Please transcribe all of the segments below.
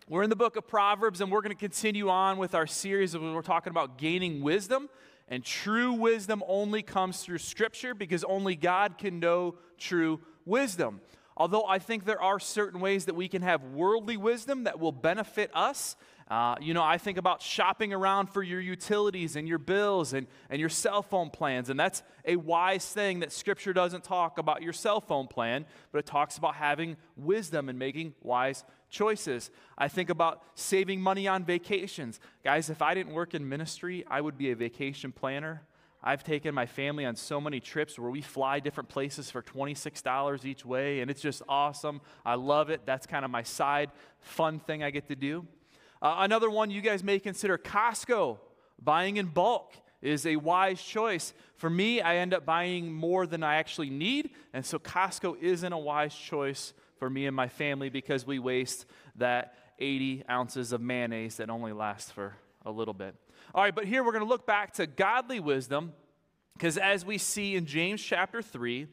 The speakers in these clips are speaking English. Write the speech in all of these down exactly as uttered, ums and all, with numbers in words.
We're in the book of Proverbs, and we're going to continue on with our series of we're talking about gaining wisdom. And true wisdom only comes through Scripture because only God can know true wisdom. Although I think there are certain ways that we can have worldly wisdom that will benefit us. Uh, you know, I think about shopping around for your utilities and your bills and, and your cell phone plans. And that's a wise thing that Scripture doesn't talk about your cell phone plan, but it talks about having wisdom and making wise choices. I think about saving money on vacations. Guys, if I didn't work in ministry, I would be a vacation planner. I've taken my family on so many trips where we fly different places for twenty-six dollars each way, and it's just awesome. I love it. That's kind of my side fun thing I get to do. Uh, another one you guys may consider Costco. Buying in bulk is a wise choice. For me, I end up buying more than I actually need, and so Costco isn't a wise choice for me and my family because we waste that eighty ounces of mayonnaise that only lasts for a little bit. All right, but here we're going to look back to godly wisdom because as we see in James chapter three,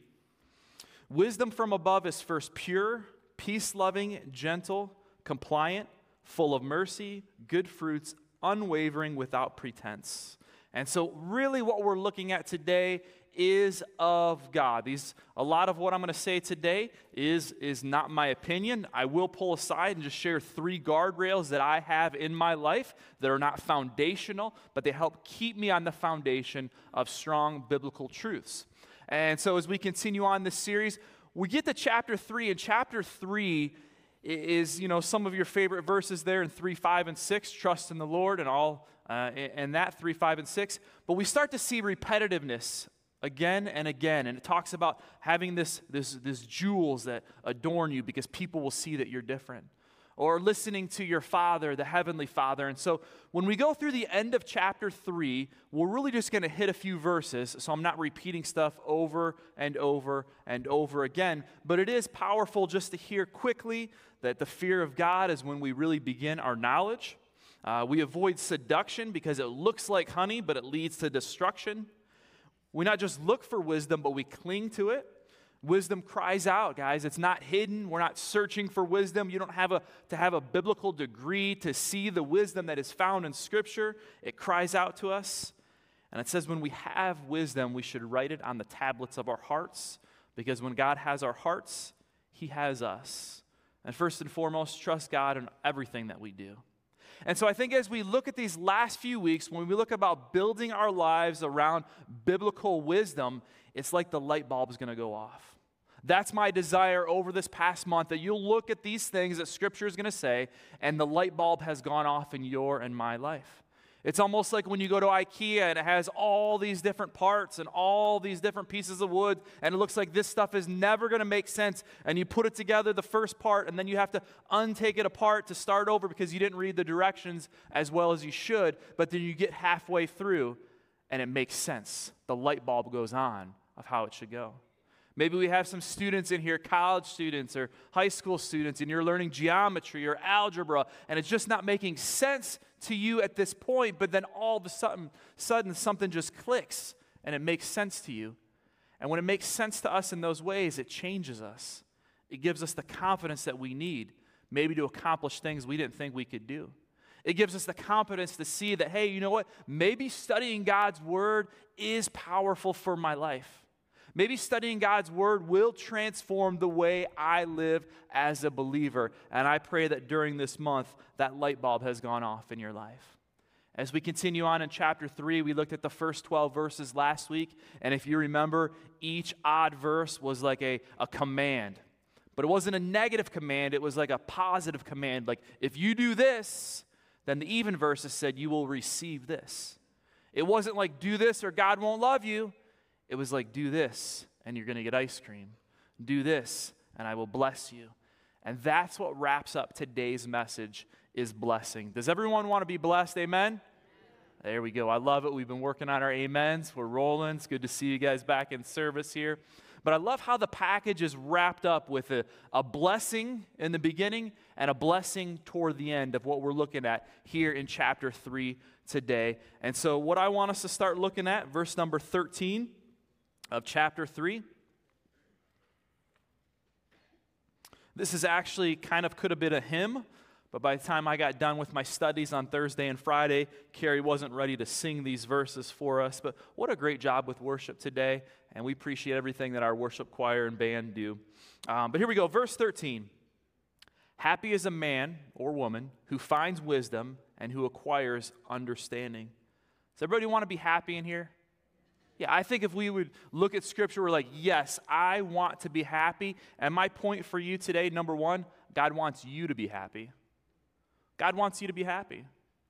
wisdom from above is first pure, peace-loving, gentle, compliant, full of mercy, good fruits, unwavering, without pretense. And so really what we're looking at today is of God. These, a lot of what I'm going to say today is, is not my opinion. I will pull aside and just share three guardrails that I have in my life that are not foundational, but they help keep me on the foundation of strong biblical truths. And so as we continue on this series, we get to chapter three, and chapter three is, you know, some of your favorite verses there in three, five, and six, trust in the Lord and all, uh, and that three, five, and six. But we start to see repetitiveness again and again, and it talks about having this, this, this jewels that adorn you because people will see that you're different. Or listening to your Father, the Heavenly Father. And so when we go through the end of chapter three, we're really just going to hit a few verses, so I'm not repeating stuff over and over and over again, but it is powerful just to hear quickly that the fear of God is when we really begin our knowledge. Uh, we avoid seduction because it looks like honey, but it leads to destruction. We not just look for wisdom, but we cling to it. Wisdom cries out, guys. It's not hidden. We're not searching for wisdom. You don't have a, to have a biblical degree to see the wisdom that is found in Scripture. It cries out to us. And it says when we have wisdom, we should write it on the tablets of our hearts, because when God has our hearts, He has us. And first and foremost, trust God in everything that we do. And so I think as we look at these last few weeks, when we look about building our lives around biblical wisdom, it's like the light bulb is going to go off. That's my desire over this past month, that you'll look at these things that Scripture is going to say, and the light bulb has gone off in your and my life. It's almost like when you go to IKEA and it has all these different parts and all these different pieces of wood, and it looks like this stuff is never going to make sense, and you put it together, the first part, and then you have to untake it apart to start over because you didn't read the directions as well as you should, but then you get halfway through, and it makes sense. The light bulb goes on of how it should go. Maybe we have some students in here, college students or high school students, and you're learning geometry or algebra, and it's just not making sense to you at this point, but then all of a sudden, sudden something just clicks, and it makes sense to you. And when it makes sense to us in those ways, it changes us. It gives us the confidence that we need, maybe to accomplish things we didn't think we could do. It gives us the confidence to see that, hey, you know what? Maybe studying God's Word is powerful for my life. Maybe studying God's Word will transform the way I live as a believer. And I pray that during this month, that light bulb has gone off in your life. As we continue on in chapter three, we looked at the first twelve verses last week. And if you remember, each odd verse was like a, a command. But it wasn't a negative command. It was like a positive command. Like, if you do this, then the even verses said you will receive this. It wasn't like, do this or God won't love you. It was like, do this, and you're going to get ice cream. Do this, and I will bless you. And that's what wraps up today's message, is blessing. Does everyone want to be blessed? Amen? There we go. I love it. We've been working on our amens. We're rolling. It's good to see you guys back in service here. But I love how the package is wrapped up with a, a blessing in the beginning and a blessing toward the end of what we're looking at here in chapter three today. And so what I want us to start looking at, verse number thirteen of chapter three. This is actually kind of could have been a hymn, But by the time I got done with my studies on Thursday and Friday, Carrie wasn't ready to sing these verses for us. But what a great job with worship today. And we appreciate everything that our worship choir and band do. Um, but here we go, verse thirteen. Happy is a man or woman who finds wisdom and who acquires understanding. Does everybody want to be happy in here? Yeah, I think if we would look at Scripture, we're like, yes, I want to be happy. And my point for you today, number one, God wants you to be happy. God wants you to be happy.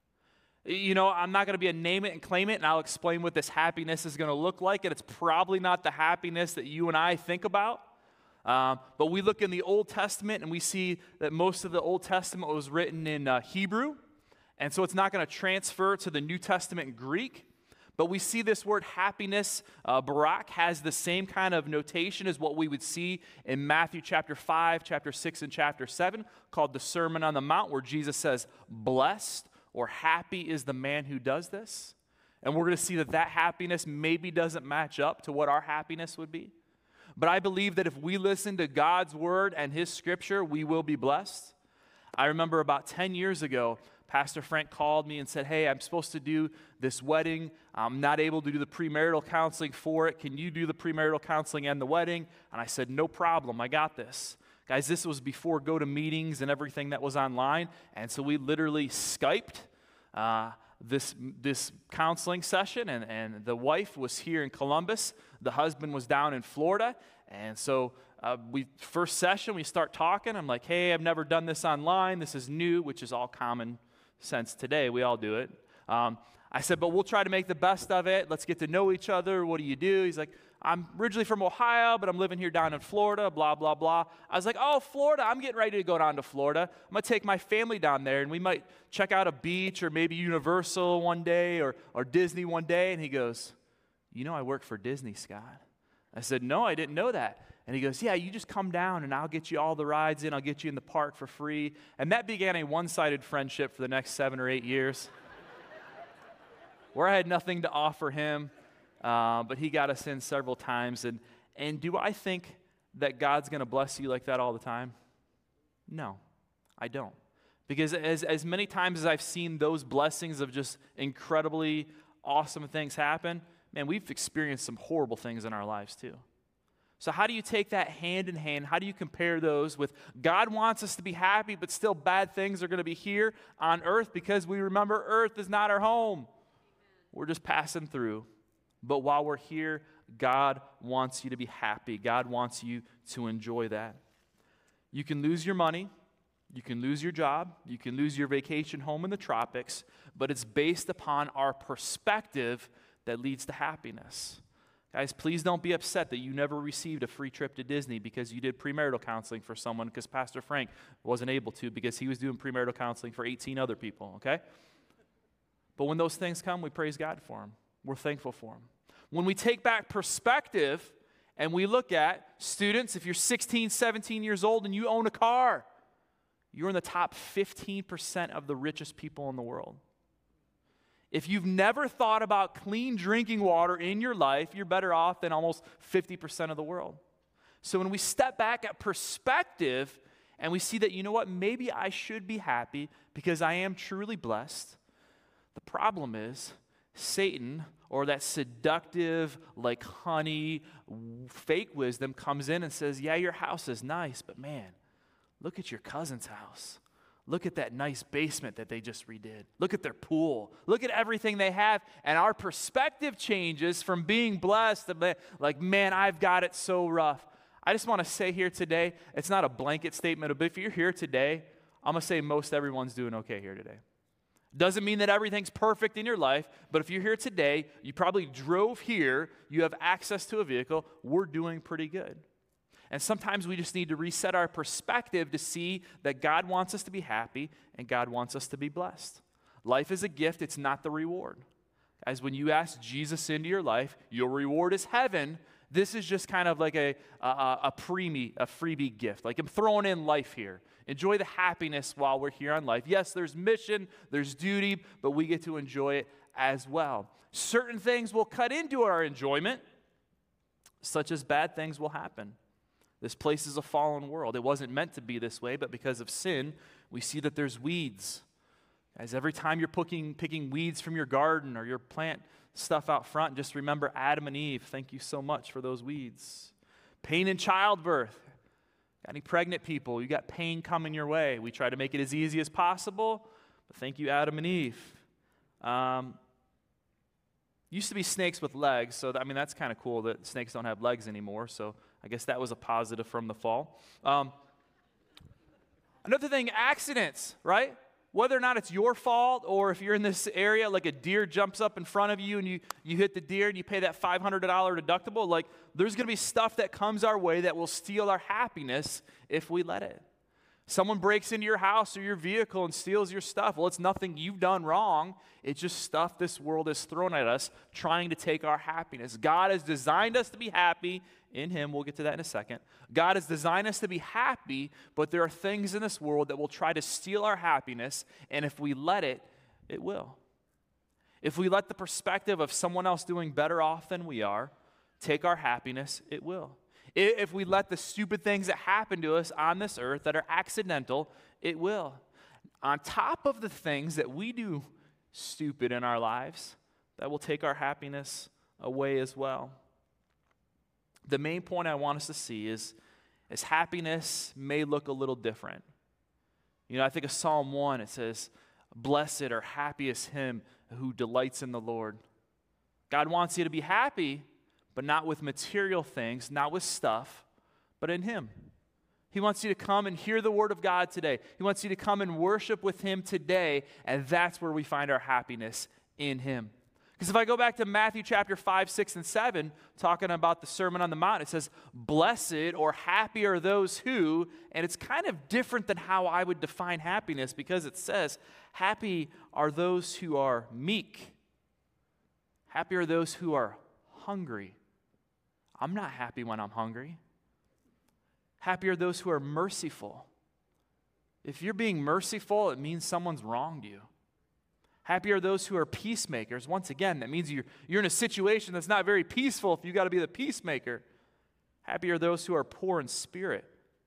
You know, I'm not going to be a name it and claim it, and I'll explain what this happiness is going to look like, and it's probably not the happiness that you and I think about. Um, but we look in the Old Testament, and we see that most of the Old Testament was written in uh, Hebrew, and so it's not going to transfer to the New Testament Greek. But we see this word happiness, uh, Barak, has the same kind of notation as what we would see in Matthew chapter five, chapter six, and chapter seven, called the Sermon on the Mount, where Jesus says, blessed or happy is the man who does this. And we're going to see that that happiness maybe doesn't match up to what our happiness would be. But I believe that if we listen to God's word and his scripture, we will be blessed. I remember about ten years ago, Pastor Frank called me and said, hey, I'm supposed to do this wedding. I'm not able to do the premarital counseling for it. Can you do the premarital counseling and the wedding? And I said, no problem. I got this. Guys, this was before GoToMeetings and everything that was online. And so we literally Skyped uh, this, this counseling session. And, and the wife was here in Columbus. The husband was down in Florida. And so uh, we first session, we start talking. I'm like, hey, I've never done this online. This is new, which is all common sense today. We all do it. Um, I said, but we'll try to make the best of it. Let's get to know each other. What do you do? He's like, I'm originally from Ohio, but I'm living here down in Florida, blah, blah, blah. I was like, oh, Florida, I'm getting ready to go down to Florida. I'm going to take my family down there, and we might check out a beach or maybe Universal one day or, or Disney one day. And he goes, you know I work for Disney, Scott. I said, no, I didn't know that. And he goes, yeah, you just come down and I'll get you all the rides in. I'll get you in the park for free. And that began a one-sided friendship for the next seven or eight years where I had nothing to offer him, uh, but he got us in several times. And, and do I think that God's going to bless you like that all the time? No, I don't. Because as, as many times as I've seen those blessings of just incredibly awesome things happen, man, we've experienced some horrible things in our lives too. So how do you take that hand in hand? How do you compare those with God wants us to be happy, but still bad things are going to be here on earth because we remember earth is not our home. We're just passing through. But while we're here, God wants you to be happy. God wants you to enjoy that. You can lose your money. You can lose your job. You can lose your vacation home in the tropics, but it's based upon our perspective that leads to happiness. Guys, please don't be upset that you never received a free trip to Disney because you did premarital counseling for someone because Pastor Frank wasn't able to because he was doing premarital counseling for eighteen other people, okay? But when those things come, we praise God for them. We're thankful for them. When we take back perspective and we look at students, if you're sixteen, seventeen years old and you own a car, you're in the top fifteen percent of the richest people in the world. If you've never thought about clean drinking water in your life, you're better off than almost fifty percent of the world. So when we step back at perspective and we see that, you know what, maybe I should be happy because I am truly blessed. The problem is Satan, or that seductive, like honey, fake wisdom comes in and says, yeah, your house is nice, but man, look at your cousin's house. Look at that nice basement that they just redid. Look at their pool. Look at everything they have. And our perspective changes from being blessed to like, man, I've got it so rough. I just want to say here today, it's not a blanket statement, but if you're here today, I'm going to say most everyone's doing okay here today. Doesn't mean that everything's perfect in your life, but if you're here today, you probably drove here, you have access to a vehicle, we're doing pretty good. And sometimes we just need to reset our perspective to see that God wants us to be happy and God wants us to be blessed. Life is a gift, it's not the reward. Guys, when you ask Jesus into your life, your reward is heaven. This is just kind of like a, a, a preemie, a freebie gift. Like I'm throwing in life here. Enjoy the happiness while we're here on life. Yes, there's mission, there's duty, but we get to enjoy it as well. Certain things will cut into our enjoyment, such as bad things will happen. This place is a fallen world. It wasn't meant to be this way, but because of sin, we see that there's weeds. As every time you're picking, picking weeds from your garden or your plant stuff out front, just remember Adam and Eve. Thank you so much for those weeds. Pain in childbirth. Got any pregnant people? You got pain coming your way. We try to make it as easy as possible, but thank you, Adam and Eve. Um, used to be snakes with legs, so that, I mean, that's kind of cool that snakes don't have legs anymore, so I guess that was a positive from the fall. Um, another thing, accidents, right? Whether or not it's your fault or if you're in this area, like a deer jumps up in front of you and you, you hit the deer and you pay that five hundred dollars deductible, like there's going to be stuff that comes our way that will steal our happiness if we let it. Someone breaks into your house or your vehicle and steals your stuff. Well, it's nothing you've done wrong. It's just stuff this world has thrown at us trying to take our happiness. God has designed us to be happy in Him. We'll get to that in a second. God has designed us to be happy, but there are things in this world that will try to steal our happiness, and if we let it, it will. If we let the perspective of someone else doing better off than we are take our happiness, it will. If we let the stupid things that happen to us on this earth that are accidental, it will. On top of the things that we do stupid in our lives, that will take our happiness away as well. The main point I want us to see is, is happiness may look a little different. You know, I think of Psalm one, it says, blessed or happy is him who delights in the Lord. God wants you to be happy, but not with material things, not with stuff, but in Him. He wants you to come and hear the Word of God today. He wants you to come and worship with Him today, and that's where we find our happiness, in Him. Because if I go back to Matthew chapter five, six, and seven, talking about the Sermon on the Mount, it says, blessed or happy are those who, and it's kind of different than how I would define happiness, because it says, happy are those who are meek. Happy are those who are hungry. I'm not happy when I'm hungry. Happy are those who are merciful. If you're being merciful, it means someone's wronged you. Happy are those who are peacemakers. Once again, that means you're, you're in a situation that's not very peaceful if you've got to be the peacemaker. Happy are those who are poor in spirit.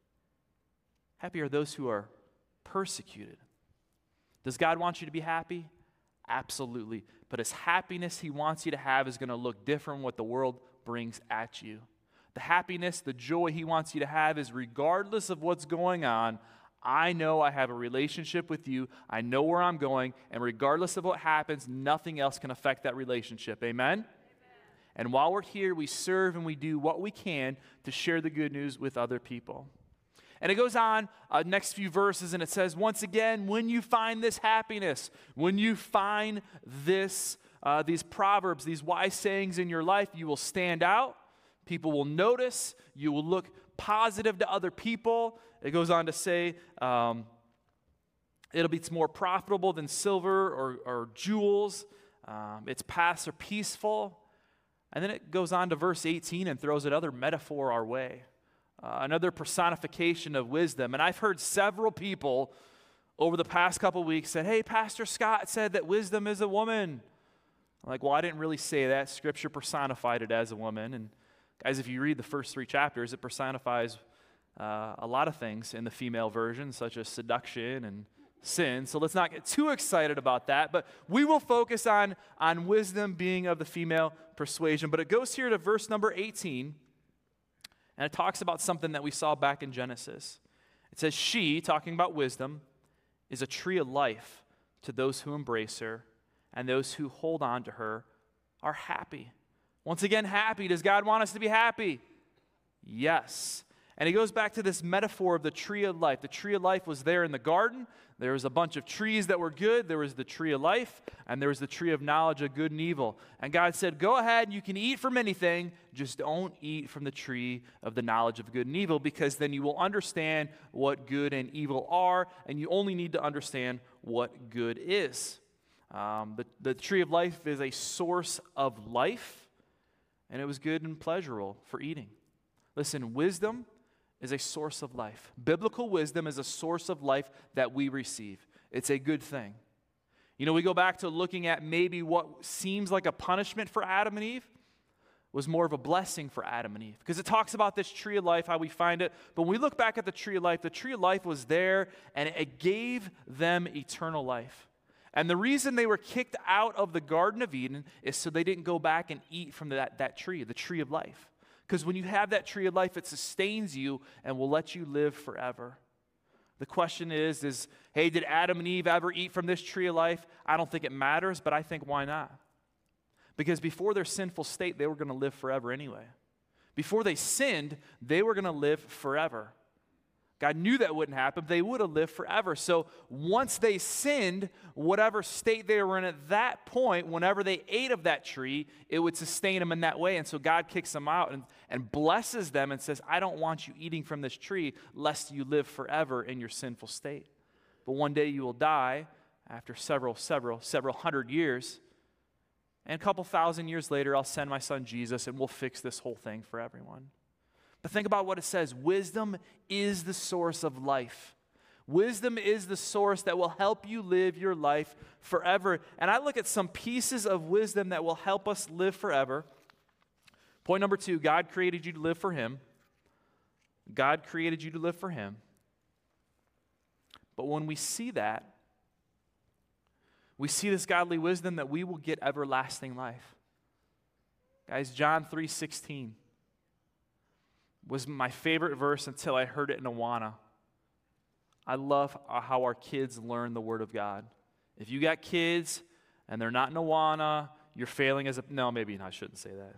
Happy are those who are persecuted. Does God want you to be happy? Absolutely. But His happiness He wants you to have is going to look different from what the world brings at you. The happiness, the joy He wants you to have is regardless of what's going on, I know I have a relationship with you, I know where I'm going, and regardless of what happens, nothing else can affect that relationship. Amen? Amen. And while we're here, we serve and we do what we can to share the good news with other people. And it goes on, uh, next few verses, and it says, once again, when you find this happiness, when you find this, uh, these proverbs, these wise sayings in your life, you will stand out. People will notice. You will look positive to other people. It goes on to say, um, it'll be it's more profitable than silver or, or jewels. Um, its paths are peaceful. And then it goes on to verse eighteen and throws another metaphor our way. Uh, another personification of wisdom. And I've heard several people over the past couple weeks say, hey, Pastor Scott said that wisdom is a woman. I'm like, well, I didn't really say that. Scripture personified it as a woman. And guys, if you read the first three chapters, it personifies uh, a lot of things in the female version, such as seduction and sin. So let's not get too excited about that. But we will focus on, on wisdom being of the female persuasion. But it goes here to verse number eighteen. And it talks about something that we saw back in Genesis. It says, she, talking about wisdom, is a tree of life to those who embrace her, and those who hold on to her are happy. Once again, happy. Does God want us to be happy? Yes. And he goes back to this metaphor of the tree of life. The tree of life was there in the garden. There was a bunch of trees that were good. There was the tree of life, and there was the tree of knowledge of good and evil. And God said, go ahead, you can eat from anything, just don't eat from the tree of the knowledge of good and evil, because then you will understand what good and evil are, and you only need to understand what good is. Um, the, the tree of life is a source of life, and it was good and pleasurable for eating. Listen, wisdom is a source of life. Biblical wisdom is a source of life that we receive. It's a good thing. You know, we go back to looking at maybe what seems like a punishment for Adam and Eve. was more of a blessing for Adam and Eve. Because it talks about this tree of life, how we find it. But when we look back at the tree of life, the tree of life was there, and it gave them eternal life. And the reason they were kicked out of the Garden of Eden is so they didn't go back and eat from that, that tree, the tree of life. Because when you have that tree of life, it sustains you and will let you live forever. The question is, is, hey, did Adam and Eve ever eat from this tree of life? I don't think it matters, but I think why not? Because before their sinful state, they were going to live forever anyway. Before they sinned, they were going to live forever. God knew that wouldn't happen. They would have lived forever. So once they sinned, whatever state they were in at that point, whenever they ate of that tree, it would sustain them in that way. And so God kicks them out and, and blesses them and says, I don't want you eating from this tree lest you live forever in your sinful state. But one day you will die after several, several, several hundred years. And a couple thousand years later, I'll send my son Jesus and we'll fix this whole thing for everyone. But think about what it says. Wisdom is the source of life. Wisdom is the source that will help you live your life forever. And I look at some pieces of wisdom that will help us live forever. Point number two, God created you to live for Him. God created you to live for Him. But when we see that, we see this godly wisdom that we will get everlasting life. Guys, John three sixteen was my favorite verse until I heard it in Awana. I love how our kids learn the Word of God. If you got kids and they're not in Awana, you're failing as a... No, maybe I shouldn't say that.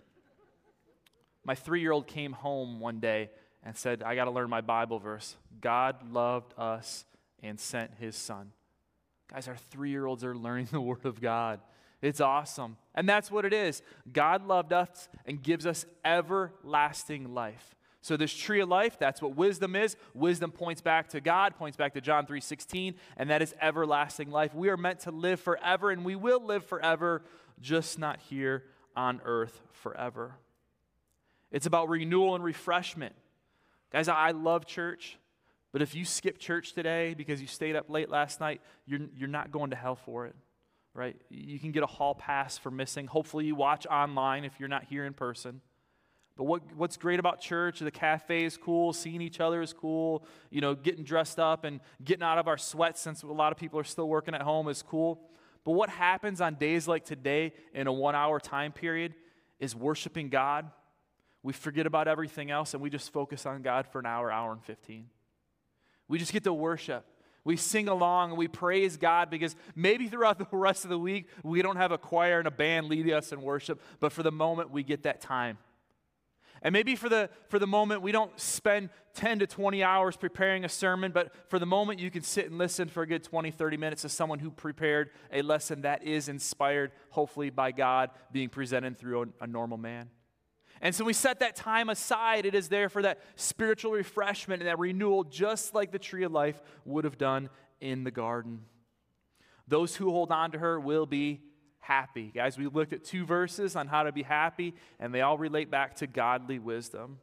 My three-year-old came home one day and said, I got to learn my Bible verse. God loved us and sent His Son. Guys, our three-year-olds are learning the Word of God. It's awesome. And that's what it is. God loved us and gives us everlasting life. So this tree of life, that's what wisdom is. Wisdom points back to God, points back to John three sixteen, and that is everlasting life. We are meant to live forever, and we will live forever, just not here on earth forever. It's about renewal and refreshment. Guys, I love church. But if you skip church today because you stayed up late last night, you're, you're not going to hell for it, right? You can get a hall pass for missing. Hopefully you watch online if you're not here in person. But what, what's great about church, the cafe is cool, seeing each other is cool, you know, getting dressed up and getting out of our sweats since a lot of people are still working at home is cool. But what happens on days like today in a one-hour time period is worshiping God. We forget about everything else and we just focus on God for an hour, hour and fifteen. We just get to worship. We sing along and we praise God because maybe throughout the rest of the week, we don't have a choir and a band leading us in worship, but for the moment, we get that time. And maybe for the, for the moment, we don't spend ten to twenty hours preparing a sermon, but for the moment, you can sit and listen for a good twenty, thirty minutes to someone who prepared a lesson that is inspired, hopefully by God, being presented through a, a normal man. And so we set that time aside. It is there for that spiritual refreshment and that renewal, just like the tree of life would have done in the garden. Those who hold on to her will be happy. Guys, we looked at two verses on how to be happy, and they all relate back to godly wisdom.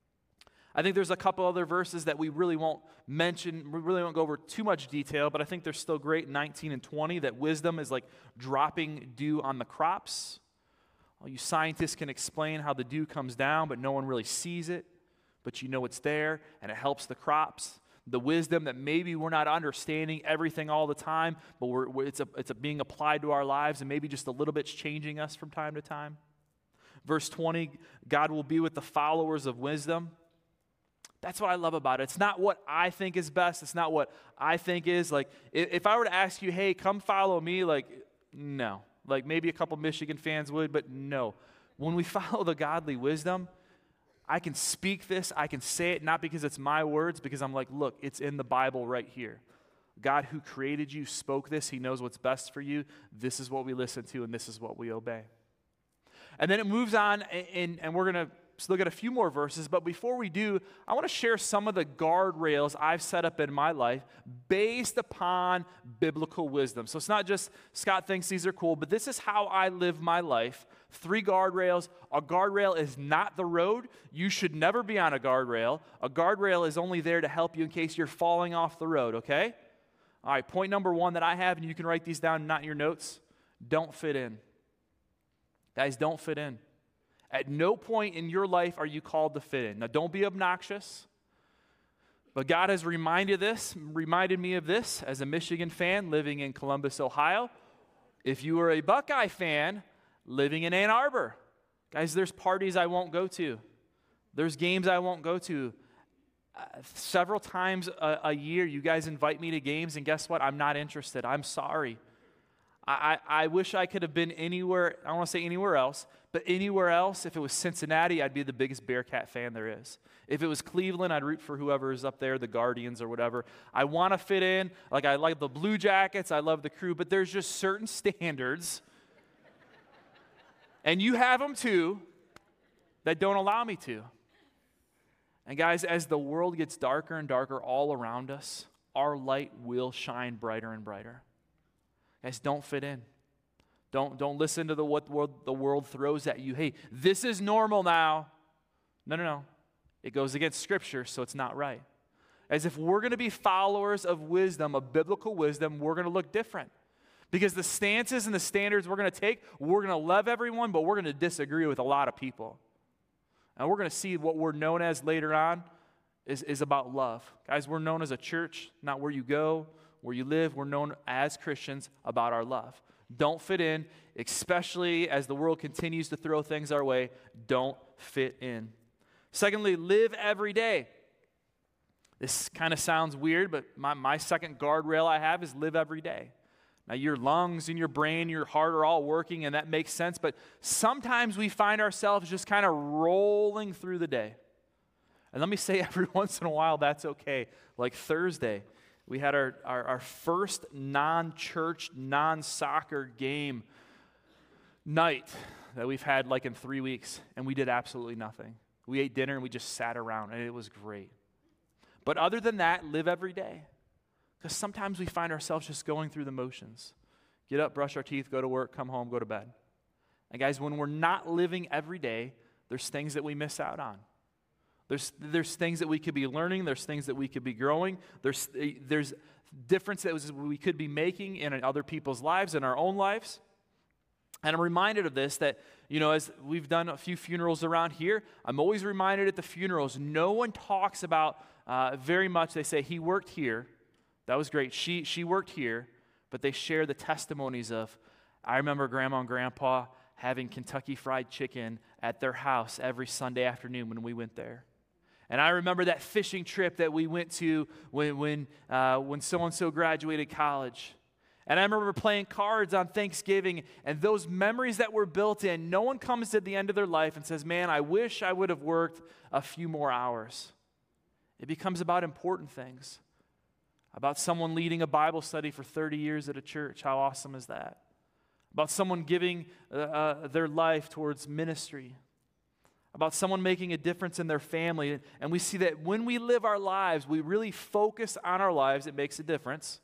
I think there's a couple other verses that we really won't mention, we really won't go over too much detail, but I think they're still great, nineteen and twenty, that wisdom is like dropping dew on the crops. All you scientists can explain how the dew comes down, but no one really sees it. But you know it's there, and it helps the crops. The wisdom that maybe we're not understanding everything all the time, but we're, we're, it's, a, it's a being applied to our lives, and maybe just a little bit's changing us from time to time. Verse twenty, God will be with the followers of wisdom. That's what I love about it. It's not what I think is best. It's not what I think is. Like, if, if I were to ask you, hey, come follow me, like, no. Like maybe a couple Michigan fans would, but no. When we follow the godly wisdom, I can speak this, I can say it, not because it's my words, because I'm like, look, it's in the Bible right here. God who created you spoke this. He knows what's best for you. This is what we listen to, and this is what we obey. And then it moves on, and, and we're going to look at a few more verses, but before we do, I want to share some of the guardrails I've set up in my life based upon biblical wisdom. So it's not just Scott thinks these are cool, but this is how I live my life. Three guardrails. A guardrail is not the road. You should never be on a guardrail. A guardrail is only there to help you in case you're falling off the road, okay? All right, point number one that I have, and you can write these down, not in your notes, don't fit in. Guys, don't fit in. At no point in your life are you called to fit in. Now, don't be obnoxious. But God has reminded this, reminded me of this as a Michigan fan living in Columbus, Ohio. If you are a Buckeye fan living in Ann Arbor, guys, there's parties I won't go to. There's games I won't go to. Uh, several times a, a year, you guys invite me to games, and guess what? I'm not interested. I'm sorry. I, I, I wish I could have been anywhere, I don't want to say anywhere else, but anywhere else, if it was Cincinnati, I'd be the biggest Bearcat fan there is. If it was Cleveland, I'd root for whoever is up there, the Guardians or whatever. I want to fit in. Like, I like the Blue Jackets. I love the Crew. But there's just certain standards, and you have them too, that don't allow me to. And guys, as the world gets darker and darker all around us, our light will shine brighter and brighter. Guys, don't fit in. Don't, don't listen to the, what the world, the world throws at you. Hey, this is normal now. No, no, no. It goes against Scripture, so it's not right. As if we're going to be followers of wisdom, of biblical wisdom, we're going to look different. Because the stances and the standards we're going to take, we're going to love everyone, but we're going to disagree with a lot of people. And we're going to see what we're known as later on is, is about love. Guys, we're known as a church, not where you go, where you live. We're known as Christians about our love. Don't fit in, especially as the world continues to throw things our way. Don't fit in. Secondly, live every day. This kind of sounds weird, but my, my second guardrail I have is live every day. Now, your lungs and your brain, your heart are all working, and that makes sense, but sometimes we find ourselves just kind of rolling through the day. And let me say, every once in a while, that's okay. Like Thursday, we had our, our, our first non-church, non-soccer game night that we've had like in three weeks, and we did absolutely nothing. We ate dinner, and we just sat around, and it was great. But other than that, live every day. Because sometimes we find ourselves just going through the motions. Get up, brush our teeth, go to work, come home, go to bed. And guys, when we're not living every day, there's things that we miss out on. There's, there's things that we could be learning. There's things that we could be growing. There's, there's difference that we could be making in other people's lives, in our own lives. And I'm reminded of this, that, you know, as we've done a few funerals around here, I'm always reminded at the funerals, no one talks about uh, very much, they say, he worked here. That was great. She she worked here, but they share the testimonies of, I remember Grandma and Grandpa having Kentucky Fried Chicken at their house every Sunday afternoon when we went there. And I remember that fishing trip that we went to when when uh, when so-and-so graduated college. And I remember playing cards on Thanksgiving, and those memories that were built in, no one comes to the end of their life and says, man, I wish I would have worked a few more hours. It becomes about important things. About someone leading a Bible study for thirty years at a church. How awesome is that? About someone giving uh, uh, their life towards ministry. About someone making a difference in their family. And we see that when we live our lives, we really focus on our lives, it makes a difference.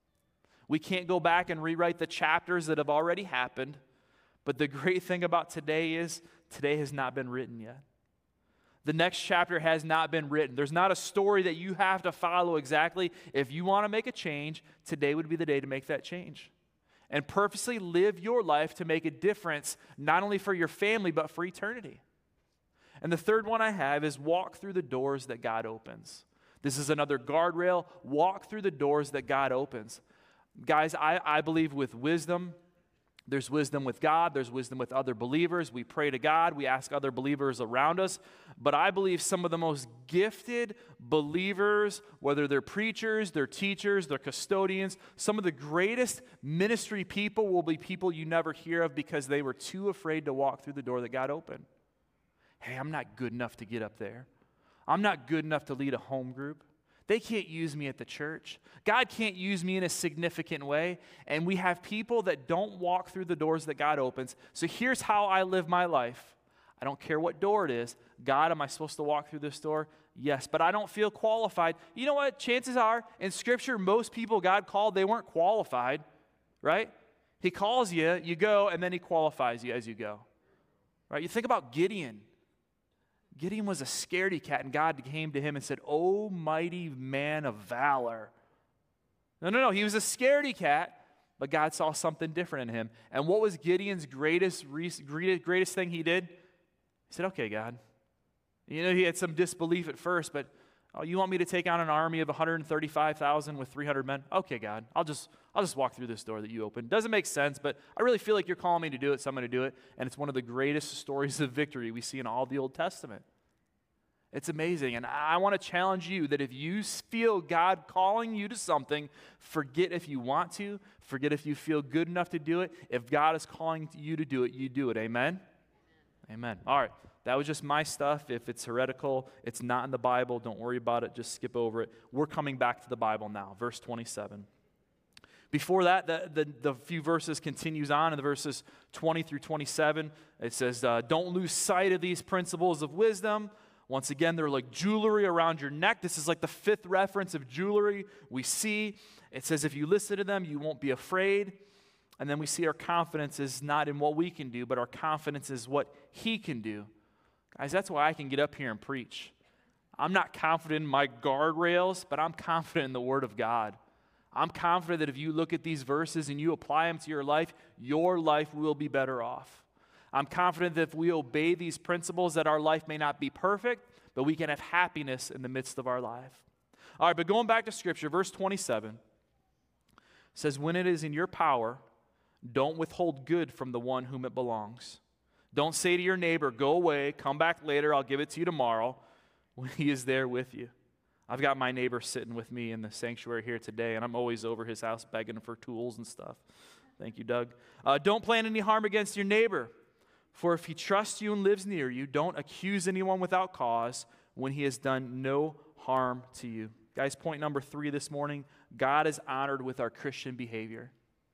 We can't go back and rewrite the chapters that have already happened. But the great thing about today is, today has not been written yet. The next chapter has not been written. There's not a story that you have to follow exactly. If you want to make a change, today would be the day to make that change. And purposely live your life to make a difference, not only for your family, but for eternity. And the third one I have is walk through the doors that God opens. This is another guardrail. Walk through the doors that God opens. Guys, I, I believe with wisdom, there's wisdom with God, there's wisdom with other believers. We pray to God, we ask other believers around us. But I believe some of the most gifted believers, whether they're preachers, they're teachers, they're custodians, some of the greatest ministry people will be people you never hear of because they were too afraid to walk through the door that God opened. Hey, I'm not good enough to get up there. I'm not good enough to lead a home group. They can't use me at the church. God can't use me in a significant way. And we have people that don't walk through the doors that God opens. So here's how I live my life. I don't care what door it is. God, am I supposed to walk through this door? Yes, but I don't feel qualified. You know what? Chances are, in Scripture, most people God called, they weren't qualified, right? He calls you, you go, and then he qualifies you as you go, right? You think about Gideon. Gideon was a scaredy cat, and God came to him and said, "Oh, mighty man of valor." No, no, no. He was a scaredy cat, but God saw something different in him. And what was Gideon's greatest, greatest thing he did? He said, okay, God. You know, he had some disbelief at first, but, oh, you want me to take on an army of one hundred thirty-five thousand with three hundred men? Okay, God, I'll just I'll just walk through this door that you opened. Doesn't make sense, but I really feel like you're calling me to do it, so I'm going to do it. And it's one of the greatest stories of victory we see in all the Old Testament. It's amazing, and I want to challenge you that if you feel God calling you to something, forget if you want to, forget if you feel good enough to do it. If God is calling you to do it, you do it. Amen? Amen. All right, that was just my stuff. If it's heretical, it's not in the Bible, don't worry about it, just skip over it. We're coming back to the Bible now, verse twenty-seven. Before that, the, the, the few verses continues on in the verses twenty through twenty-seven. It says, uh, don't lose sight of these principles of wisdom. Once again, they're like jewelry around your neck. This is like the fifth reference of jewelry we see. It says if you listen to them, you won't be afraid. And then we see our confidence is not in what we can do, but our confidence is what He can do. Guys, that's why I can get up here and preach. I'm not confident in my guardrails, but I'm confident in the Word of God. I'm confident that if you look at these verses and you apply them to your life, your life will be better off. I'm confident that if we obey these principles, that our life may not be perfect, but we can have happiness in the midst of our life. All right, but going back to Scripture, verse twenty-seven says, when it is in your power, don't withhold good from the one whom it belongs. Don't say to your neighbor, go away, come back later, I'll give it to you tomorrow, when he is there with you. I've got my neighbor sitting with me in the sanctuary here today, and I'm always over his house begging for tools and stuff. Thank you, Doug. Uh, don't plan any harm against your neighbor. For if he trusts you and lives near you, don't accuse anyone without cause when he has done no harm to you. Guys, point number three this morning, God is honored with our Christian behavior.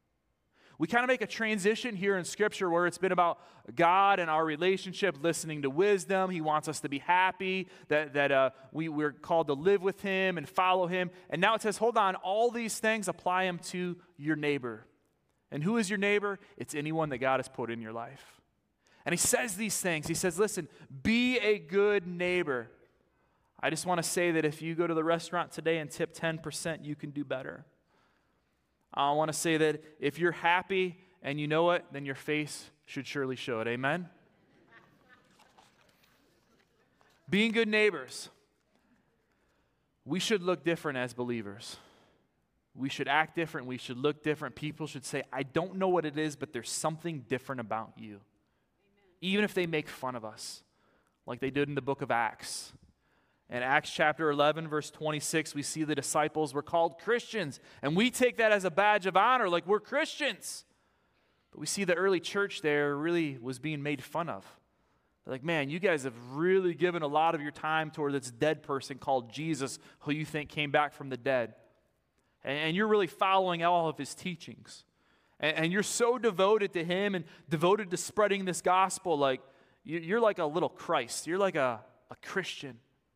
We kind of make a transition here in Scripture where it's been about God and our relationship, listening to wisdom. He wants us to be happy, that, that uh, we, we're called to live with Him and follow Him. And now it says, hold on, all these things, apply them to your neighbor. And who is your neighbor? It's anyone that God has put in your life. And he says these things. He says, listen, be a good neighbor. I just want to say that if you go to the restaurant today and tip ten percent, you can do better. I want to say that if you're happy and you know it, then your face should surely show it. Amen? Being good neighbors. We should look different as believers. We should act different. We should look different. People should say, I don't know what it is, but there's something different about you. Even if they make fun of us, like they did in the book of Acts. In Acts chapter eleven, verse twenty-six, we see the disciples were called Christians, and we take that as a badge of honor, like we're Christians. But we see the early church there really was being made fun of. They're like, man, you guys have really given a lot of your time toward this dead person called Jesus, who you think came back from the dead. And you're really following all of his teachings. And you're so devoted to him and devoted to spreading this gospel, like you're like a little Christ. You're like a, a Christian.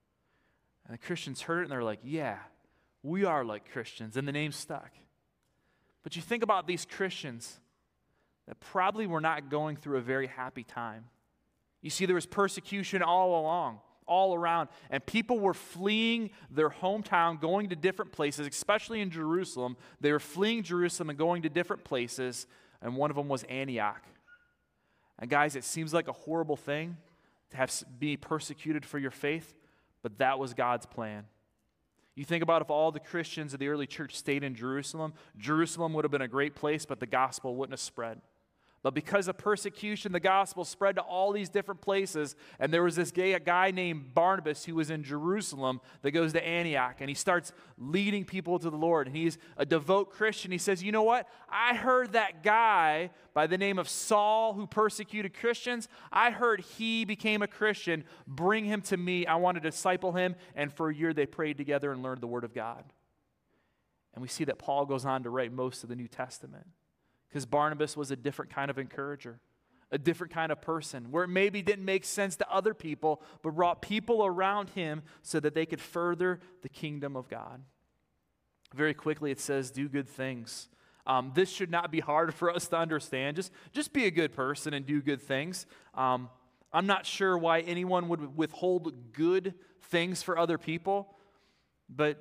And the Christians heard it and they're like, yeah, we are like Christians. And the name stuck. But you think about these Christians that probably were not going through a very happy time. You see, there was persecution all along, all around. And people were fleeing their hometown, going to different places, especially in Jerusalem. They were fleeing Jerusalem and going to different places, and one of them was Antioch. And guys, it seems like a horrible thing to have be persecuted for your faith, but that was God's plan. You think about if all the Christians of the early church stayed in Jerusalem, Jerusalem would have been a great place, but the gospel wouldn't have spread. But because of persecution, the gospel spread to all these different places. And there was this gay, a guy named Barnabas who was in Jerusalem that goes to Antioch. And he starts leading people to the Lord. And he's a devout Christian. He says, you know what? I heard that guy by the name of Saul who persecuted Christians. I heard he became a Christian. Bring him to me. I want to disciple him. And for a year they prayed together and learned the word of God. And we see that Paul goes on to write most of the New Testament. Because Barnabas was a different kind of encourager, a different kind of person, where it maybe didn't make sense to other people, but brought people around him so that they could further the kingdom of God. Very quickly it says, do good things. Um, this should not be hard for us to understand. Just, just be a good person and do good things. Um, I'm not sure why anyone would withhold good things for other people, but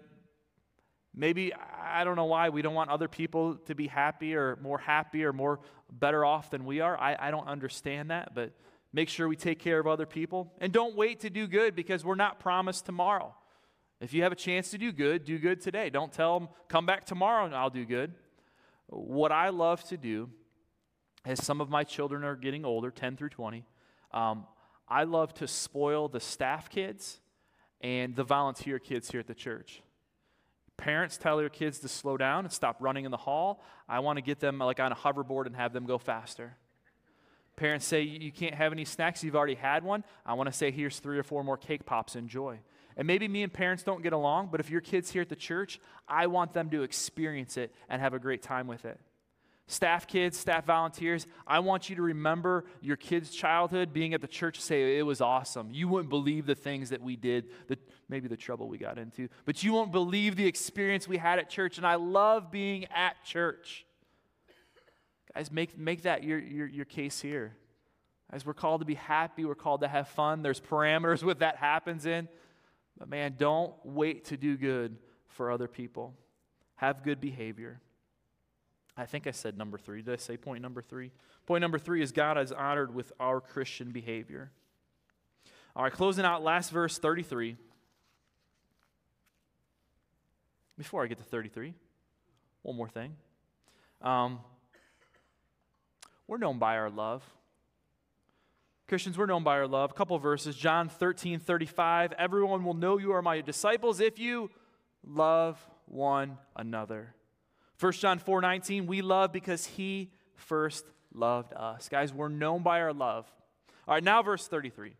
maybe, I don't know why we don't want other people to be happy or more happy or more better off than we are. I, I don't understand that, but Make sure we take care of other people. And don't wait to do good because we're not promised tomorrow. If you have a chance to do good, do good today. Don't tell them, come back tomorrow and I'll do good. What I love to do, as some of my children are getting older, ten through twenty, um, I love to spoil the staff kids and the volunteer kids here at the church. Parents tell your kids to slow down and stop running in the hall. I want to get them like on a hoverboard and have them go faster. Parents say you can't have any snacks, you've already had one. I want to say here's three or four more cake pops, enjoy. And maybe me and parents don't get along, but if your kid's here at the church, I want them to experience it and have a great time with it. Staff kids, staff volunteers, I want you to remember your kid's childhood being at the church, say it was awesome. You wouldn't believe the things that we did, the, maybe the trouble we got into, but you won't believe the experience we had at church, and I love being at church. Guys, make, make that your, your, your case here. As we're called to be happy, we're called to have fun. There's parameters what that happens in. But man, don't wait to do good for other people. Have good behavior. I think I said number three. Did I say point number three? Point number three is God is honored with our Christian behavior. All right, closing out last verse, thirty-three. Before I get to thirty-three, one more thing. Um, we're known by our love. Christians, we're known by our love. A couple verses. John thirteen thirty-five. Everyone will know you are my disciples if you love one another. First John four nineteen. We love because he first loved us. Guys, we're known by our love. All right, now verse thirty-three.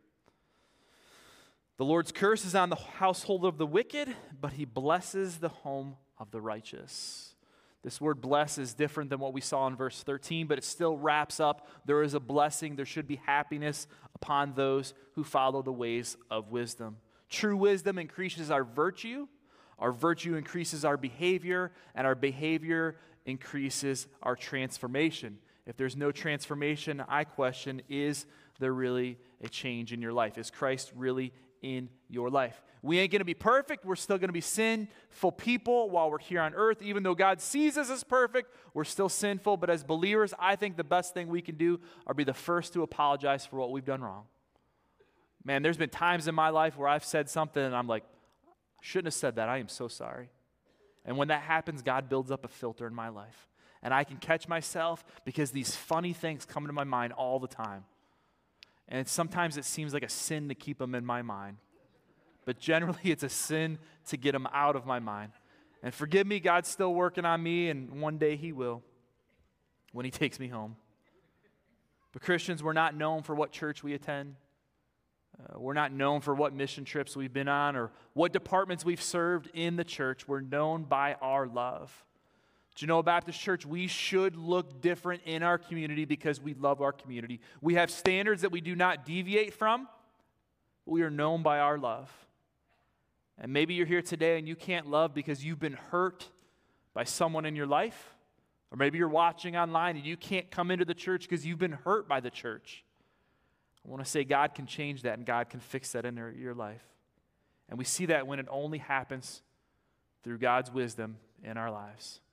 The Lord's curse is on the household of the wicked, but he blesses the home of the righteous. This word bless is different than what we saw in verse thirteen, but it still wraps up. There is a blessing. There should be happiness upon those who follow the ways of wisdom. True wisdom increases our virtue. Our virtue increases our behavior, and our behavior increases our transformation. If there's no transformation, I question, is there really a change in your life? Is Christ really in your life? We ain't going to be perfect. We're still going to be sinful people while we're here on earth. Even though God sees us as perfect, we're still sinful. But as believers, I think the best thing we can do are be the first to apologize for what we've done wrong. Man, there's been times in my life where I've said something and I'm like, I shouldn't have said that. I am so sorry. And when that happens, God builds up a filter in my life. And I can catch myself because these funny things come into my mind all the time. And sometimes it seems like a sin to keep them in my mind. But generally, it's a sin to get them out of my mind. And forgive me, God's still working on me, and one day he will when he takes me home. But Christians, we're not known for what church we attend. Uh, we're not known for what mission trips we've been on or what departments we've served in the church. We're known by our love. Genoa Baptist Church, we should look different in our community because we love our community. We have standards that we do not deviate from. We are known by our love. And maybe you're here today and you can't love because you've been hurt by someone in your life. Or maybe you're watching online and you can't come into the church because you've been hurt by the church. I want to say God can change that and God can fix that in your life. And we see that when it only happens through God's wisdom in our lives.